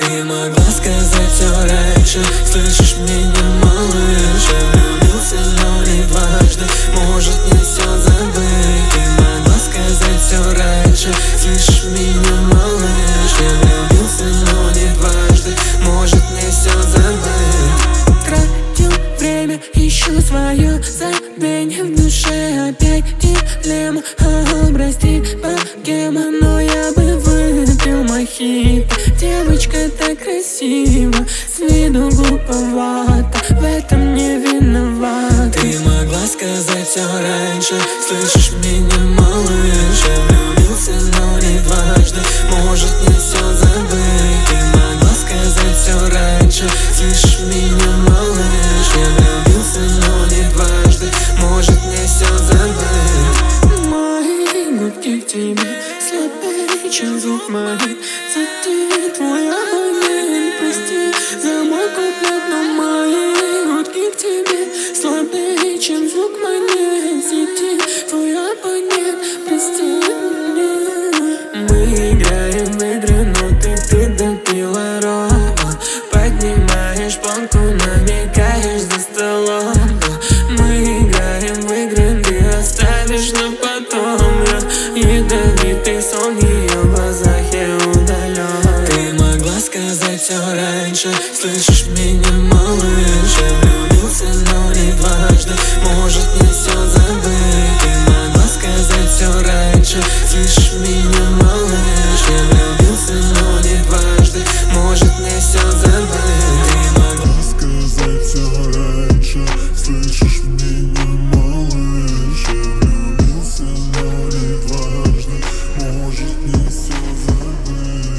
Ты могла сказать все раньше, слышишь меня, малыш? Я влюбился, но не дважды, может мне все забыть. Ты могла сказать все раньше, слышишь меня, малыш? Я влюбился, но не дважды, может мне все забыть. Тратил время, ищу свое забвение в душе. Опять дилемма, прости, богема, но я бы выпил мохито. Девочка так красива, с виду глуповата, в этом не виновата. Ты могла сказать все раньше, слышишь меня, малыш? Я влюбился, но не дважды, может мне все забыть. Ты могла сказать все раньше, слышишь меня, малыш? Я влюбился, но не дважды, может мне все забыть. Мои губки к тебе слабее, чем звук моих сетей. Твой абонент, прости за мой куплет, но мои губки к тебе слабее, чем звук моих сетей. Твой абонент, прости меня. Мы играем в игры, но ты допила ром. Поднимаешь планку, намекаешь за столом. Мы играем в игры, ты оставишь на потом. Ядовитый сон в ее глазах я удален. Ты могла сказать все раньше, слышишь меня, малыш? Я влюбился, но не дважды, может мне все забыть. Ты могла сказать все раньше, слышишь меня, малыш? Я влюбился, но не дважды, может мне все забыть. Ты могла сказать все раньше, слышишь меня, малыш? Я влюбился, но не дважды, может не все забыть.